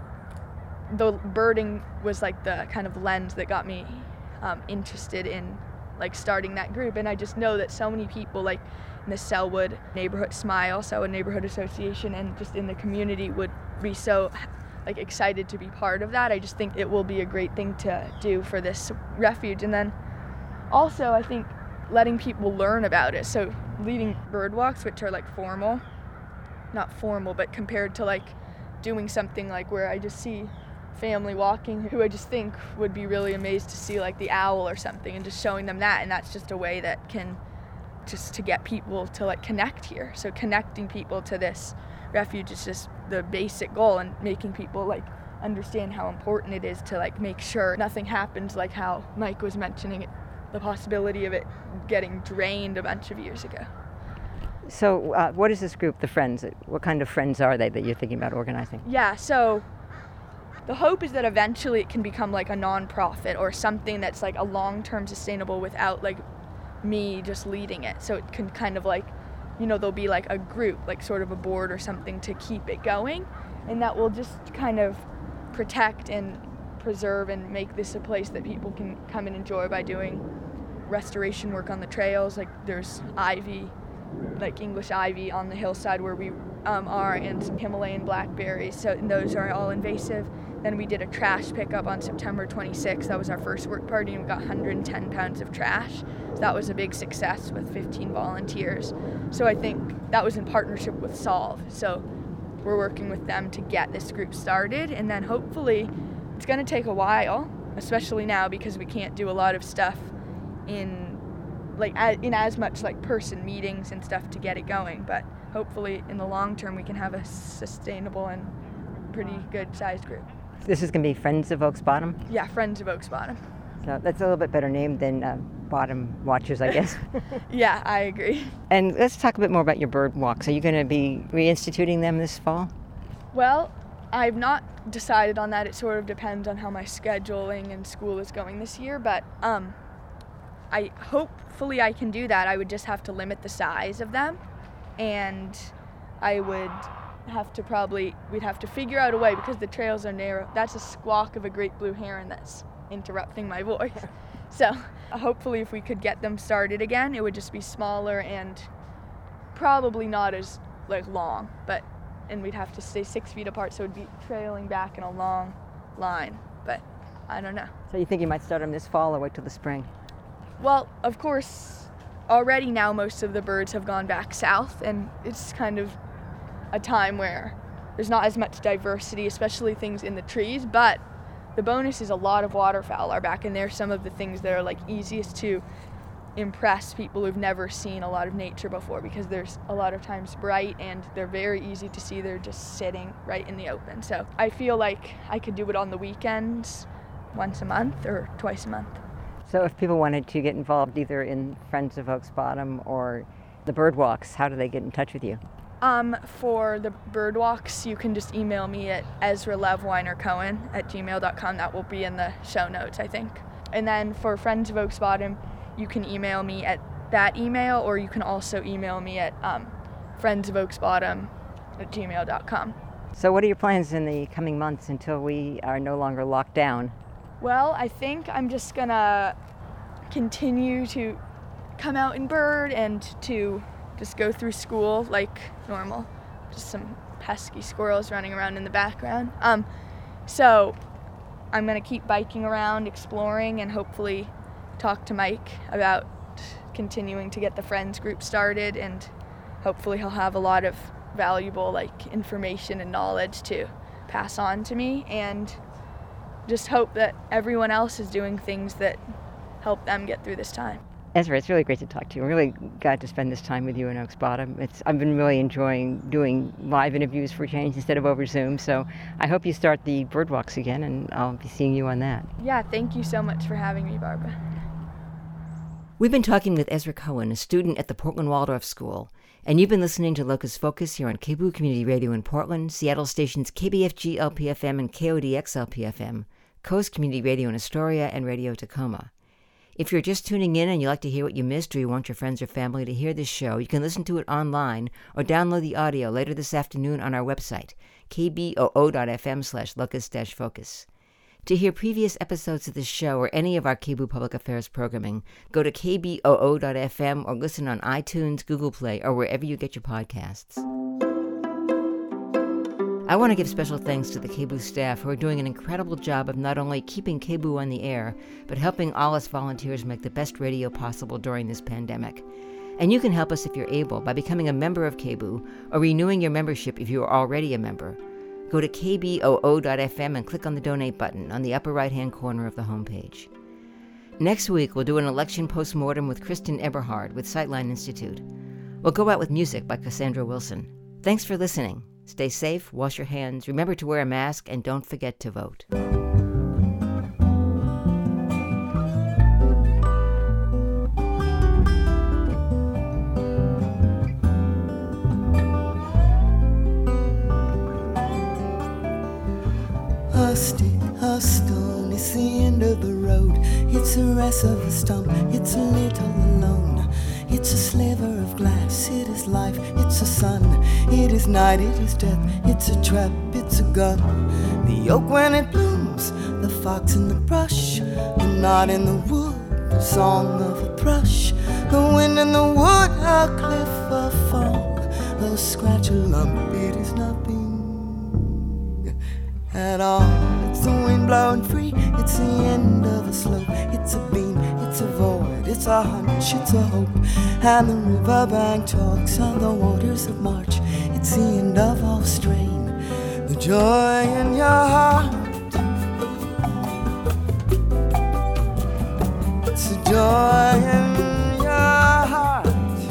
the birding was like the kind of lens that got me um, interested in like starting that group. And I just know that so many people like in the Sellwood neighborhood SMILE, Sellwood Neighborhood Association, and just in the community would be so like excited to be part of that. I just think it will be a great thing to do for this refuge. And then also I think letting people learn about it. So leading bird walks, which are like formal, not formal, but compared to like doing something like where I just see family walking who I just think would be really amazed to see like the owl or something, and just showing them that. And that's just a way that can just to get people to like connect here. So connecting people to this refuge is just the basic goal, and making people like understand how important it is to like make sure nothing happens like how Mike was mentioning it, the possibility of it getting drained a bunch of years ago. So uh, what is this group, the Friends? What kind of friends are they that you're thinking about organizing? Yeah, so the hope is that eventually it can become like a non-profit or something that's like a long-term sustainable without like me just leading it. So it can kind of like you know, there'll be like a group, like sort of a board or something to keep it going, and that will just kind of protect and preserve and make this a place that people can come and enjoy by doing restoration work on the trails. Like there's ivy, like English ivy on the hillside where we um, are, and some Himalayan blackberries, so and those are all invasive. Then we did a trash pickup on September twenty-sixth. That was our first work party, and we got one hundred ten pounds of trash. So that was a big success with fifteen volunteers. So I think that was in partnership with Solve. So we're working with them to get this group started, and then hopefully it's going to take a while, especially now because we can't do a lot of stuff in like in as much like person meetings and stuff to get it going. But hopefully in the long term we can have a sustainable and pretty good sized group. This is going to be Friends of Oaks Bottom? Yeah, Friends of Oaks Bottom. So that's a little bit better name than uh, Bottom Watchers, I guess. Yeah, I agree. And let's talk a bit more about your bird walks. Are you going to be reinstituting them this fall? Well, I've not decided on that. It sort of depends on how my scheduling and school is going this year, but um, I hopefully I can do that. I would just have to limit the size of them, and I would have to probably, we'd have to figure out a way because the trails are narrow. That's a squawk of a great blue heron that's interrupting my voice. So hopefully if we could get them started again, it would just be smaller and probably not as like long, but and we'd have to stay six feet apart, so it'd be trailing back in a long line, but I don't know. So you think you might start them this fall or wait till the spring? Well, of course, already now most of the birds have gone back south, and it's kind of a time where there's not as much diversity, especially things in the trees, but the bonus is a lot of waterfowl are back, and they're some of the things that are like easiest to impress people who've never seen a lot of nature before, because there's a lot of times bright and they're very easy to see. They're just sitting right in the open. So I feel like I could do it on the weekends once a month or twice a month. So if people wanted to get involved either in Friends of Oaks Bottom or the bird walks, how do they get in touch with you? Um, for the bird walks, you can just email me at Ezra Levwiner Cohen at gmail dot com. That will be in the show notes, I think. And then for Friends of Oaks Bottom, you can email me at that email, or you can also email me at um, friends of oaks bottom at gmail dot com. So what are your plans in the coming months until we are no longer locked down? Well, I think I'm just gonna continue to come out and bird and to just go through school like normal. Just some pesky squirrels running around in the background. Um, so I'm gonna keep biking around, exploring, and hopefully talk to Mike about continuing to get the friends group started, and hopefully he'll have a lot of valuable like information and knowledge to pass on to me, and just hope that everyone else is doing things that help them get through this time. Ezra, it's really great to talk to you. I'm really glad to spend this time with you in Oaks Bottom. It's, I've been really enjoying doing live interviews for change instead of over Zoom, so I hope you start the bird walks again, and I'll be seeing you on that. Yeah, thank you so much for having me, Barbara. We've been talking with Ezra Cohen, a student at the Portland Waldorf School, and you've been listening to Locust Focus here on K B O O Community Radio in Portland, Seattle stations K B F G L P F M and K O D X L P F M, Coast Community Radio in Astoria, and Radio Tacoma. If you're just tuning in and you'd like to hear what you missed, or you want your friends or family to hear this show, you can listen to it online or download the audio later this afternoon on our website, k b o o dot f m slash locust dash focus. To hear previous episodes of this show or any of our K B O O Public Affairs programming, go to k b o o dot f m or listen on iTunes, Google Play, or wherever you get your podcasts. I want to give special thanks to the K B O O staff who are doing an incredible job of not only keeping K B O O on the air, but helping all us volunteers make the best radio possible during this pandemic. And you can help us if you're able by becoming a member of K B O O or renewing your membership if you are already a member. Go to k b o o dot f m and click on the donate button on the upper right-hand corner of the homepage. Next week, we'll do an election postmortem with Kristen Eberhard with Sightline Institute. We'll go out with music by Cassandra Wilson. Thanks for listening. Stay safe, wash your hands, remember to wear a mask, and don't forget to vote. A stick, a stone, it's the end of the road. It's the rest of a stump, it's a little alone. It's a sliver of glass, it is life, it's a sun, it is night, it is death, it's a trap, it's a gun. The oak when it blooms, the fox in the brush, the knot in the wood, the song of a thrush, the wind in the wood, a cliff, a fall, a scratch, a lump, it is nothing at all. It's the wind blowing free, it's the end of a slope, it's a beam, it's a void, it's a hunch, it's a hope. And the riverbank talks of the waters of March, it's the end of all strain, the joy in your heart. It's the joy in your heart.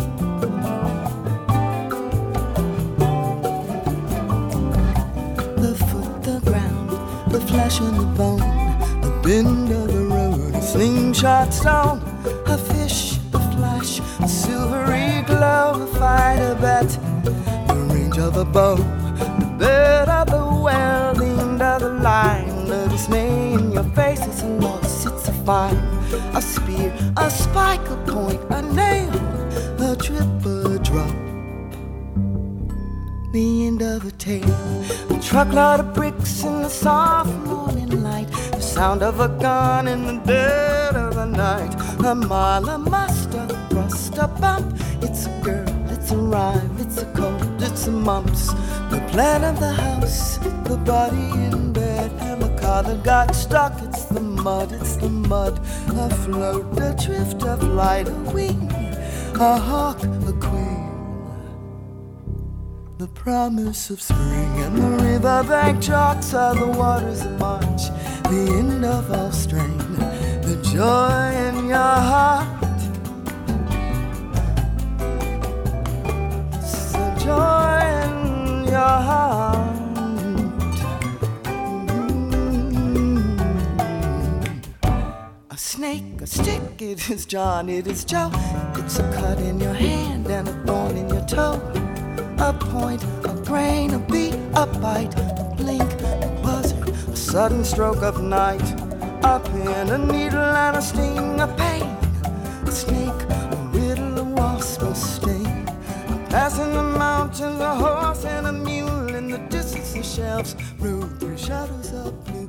The foot, the ground, the flesh and the bone, the bend of the road, a slingshot stone, a fish, a flash, a silvery glow, a fight, a bet, the range of a bow, the bed of the well, the end of the line, the dismay in your face, it's a loss, it's a fine, a spear, a spike, a point, a nail, a trip, a drop, the end of a tale, a truckload of bricks in the soft morning light, the sound of a gun in the dead of the night, a mile, a must, a thrust, a bump, it's a girl, it's a rhyme, it's a cold, it's a mumps, the plan of the house, the body in bed, and the car that got stuck, it's the mud, it's the mud, a float, a drift, a flight, a wing, a hawk, a queen, the promise of spring, and the riverbank chalks are the waters of March, the end of all strain, the joy in your heart. It's the joy in your heart. Mm-hmm. A snake, a stick, it is John, it is Joe. It's a cut in your hand and a thorn in your toe. A point, a grain, a beat, a bite, a blink, a buzzard, a sudden stroke of night, a pin, a needle and a sting, a pain, a snake, a riddle, a wasp, a sting, a pass in the mountains, a horse and a mule, in the distance the shelves, road through shadows of blue.